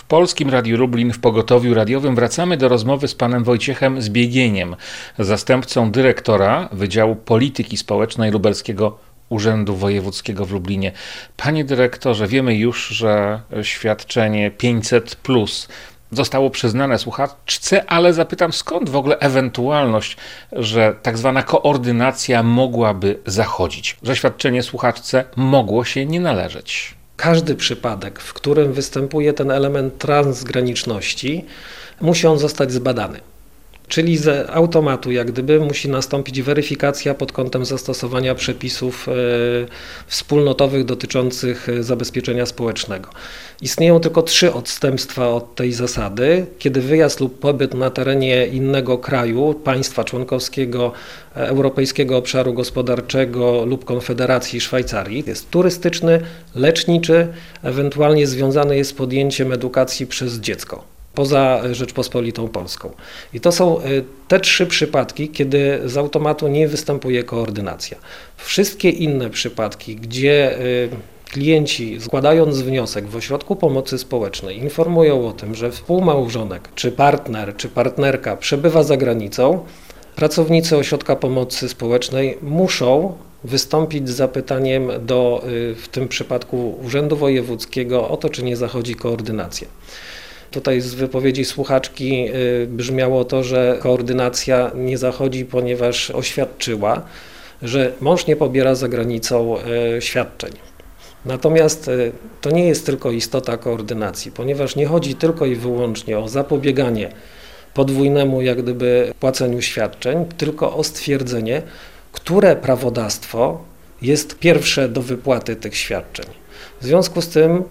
Polskim Radiu Lublin w pogotowiu radiowym wracamy do rozmowy z panem Wojciechem Zbiegieniem, zastępcą dyrektora Wydziału Polityki Społecznej Lubelskiego Urzędu Wojewódzkiego w Lublinie. Panie dyrektorze, wiemy już, że świadczenie 500+ zostało przyznane słuchaczce, ale zapytam, skąd w ogóle ewentualność, że tak zwana koordynacja mogłaby zachodzić, że świadczenie słuchaczce mogło się nie należeć? Każdy przypadek, w którym występuje ten element transgraniczności, musi on zostać zbadany. Czyli z automatu jak gdyby musi nastąpić weryfikacja pod kątem zastosowania przepisów wspólnotowych dotyczących zabezpieczenia społecznego. Istnieją tylko 3 odstępstwa od tej zasady, kiedy wyjazd lub pobyt na terenie innego kraju, państwa członkowskiego, Europejskiego Obszaru Gospodarczego lub Konfederacji Szwajcarii jest turystyczny, leczniczy, ewentualnie związany jest z podjęciem edukacji przez dziecko poza Rzeczpospolitą Polską. I to są te 3 przypadki, kiedy z automatu nie występuje koordynacja. Wszystkie inne przypadki, gdzie klienci, składając wniosek w ośrodku pomocy społecznej, informują o tym, że współmałżonek, czy partner, czy partnerka przebywa za granicą, pracownicy ośrodka pomocy społecznej muszą wystąpić z zapytaniem do, w tym przypadku Urzędu Wojewódzkiego, o to, czy nie zachodzi koordynacja. Tutaj z wypowiedzi słuchaczki brzmiało to, że koordynacja nie zachodzi, ponieważ oświadczyła, że mąż nie pobiera za granicą świadczeń. Natomiast to nie jest tylko istota koordynacji, ponieważ nie chodzi tylko i wyłącznie o zapobieganie podwójnemu jak gdyby płaceniu świadczeń, tylko o stwierdzenie, które prawodawstwo jest pierwsze do wypłaty tych świadczeń. W związku z tym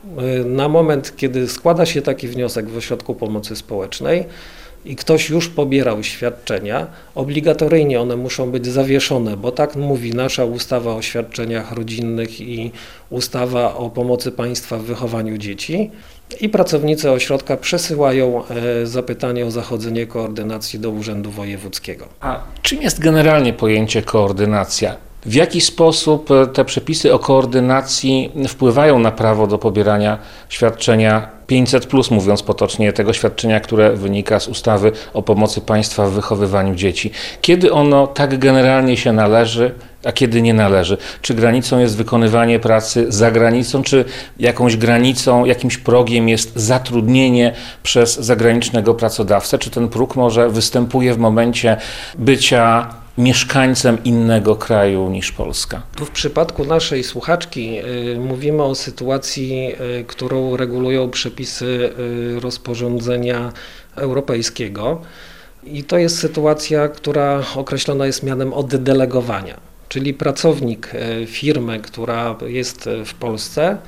na moment, kiedy składa się taki wniosek w ośrodku pomocy społecznej i ktoś już pobierał świadczenia, obligatoryjnie one muszą być zawieszone, bo tak mówi nasza ustawa o świadczeniach rodzinnych i ustawa o pomocy państwa w wychowaniu dzieci i pracownicy ośrodka przesyłają zapytanie o zachodzenie koordynacji do Urzędu Wojewódzkiego. A czym jest generalnie pojęcie koordynacja? W jaki sposób te przepisy o koordynacji wpływają na prawo do pobierania świadczenia 500+, mówiąc potocznie, tego świadczenia, które wynika z ustawy o pomocy państwa w wychowywaniu dzieci? Kiedy ono tak generalnie się należy, a kiedy nie należy? Czy granicą jest wykonywanie pracy za granicą, czy jakąś granicą, jakimś progiem jest zatrudnienie przez zagranicznego pracodawcę? Czy ten próg może występuje w momencie bycia mieszkańcem innego kraju niż Polska? Tu w przypadku naszej słuchaczki mówimy o sytuacji, którą regulują przepisy rozporządzenia europejskiego i to jest sytuacja, która określona jest mianem oddelegowania, czyli pracownik firmy, która jest w Polsce,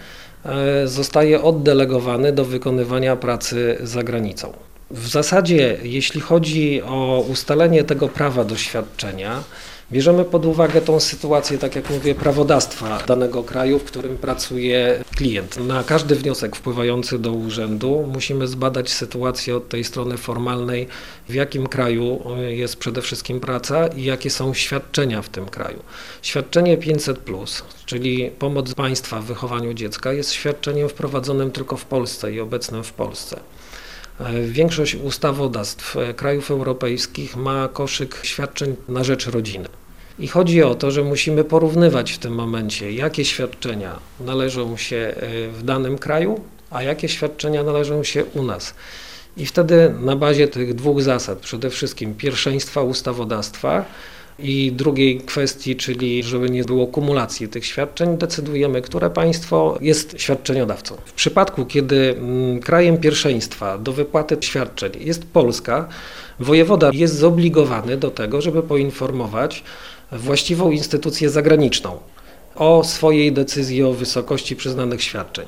zostaje oddelegowany do wykonywania pracy za granicą. W zasadzie, jeśli chodzi o ustalenie tego prawa do świadczenia, bierzemy pod uwagę tą sytuację, tak jak mówię, prawodawstwa danego kraju, w którym pracuje klient. Na każdy wniosek wpływający do urzędu musimy zbadać sytuację od tej strony formalnej, w jakim kraju jest przede wszystkim praca i jakie są świadczenia w tym kraju. Świadczenie 500+, czyli pomoc państwa w wychowaniu dziecka, jest świadczeniem wprowadzonym tylko w Polsce i obecnym w Polsce. Większość ustawodawstw krajów europejskich ma koszyk świadczeń na rzecz rodziny. I chodzi o to, że musimy porównywać w tym momencie, jakie świadczenia należą się w danym kraju, a jakie świadczenia należą się u nas. I wtedy na bazie tych 2 zasad, przede wszystkim pierwszeństwa ustawodawstwa i drugiej kwestii, czyli żeby nie było kumulacji tych świadczeń, decydujemy, które państwo jest świadczeniodawcą. W przypadku, kiedy krajem pierwszeństwa do wypłaty świadczeń jest Polska, wojewoda jest zobligowany do tego, żeby poinformować właściwą instytucję zagraniczną o swojej decyzji o wysokości przyznanych świadczeń.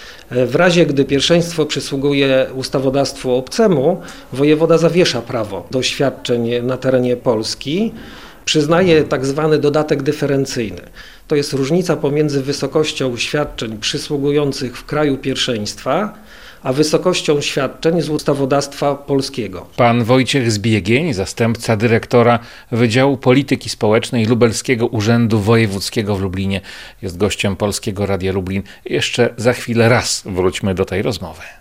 W razie, gdy pierwszeństwo przysługuje ustawodawstwu obcemu, wojewoda zawiesza prawo do świadczeń na terenie Polski, przyznaje tak zwany dodatek dyferencyjny. To jest różnica pomiędzy wysokością świadczeń przysługujących w kraju pierwszeństwa, a wysokością świadczeń z ustawodawstwa polskiego. Pan Wojciech Zbiegień, zastępca dyrektora Wydziału Polityki Społecznej Lubelskiego Urzędu Wojewódzkiego w Lublinie, jest gościem Polskiego Radia Lublin. Jeszcze za chwilę raz wróćmy do tej rozmowy.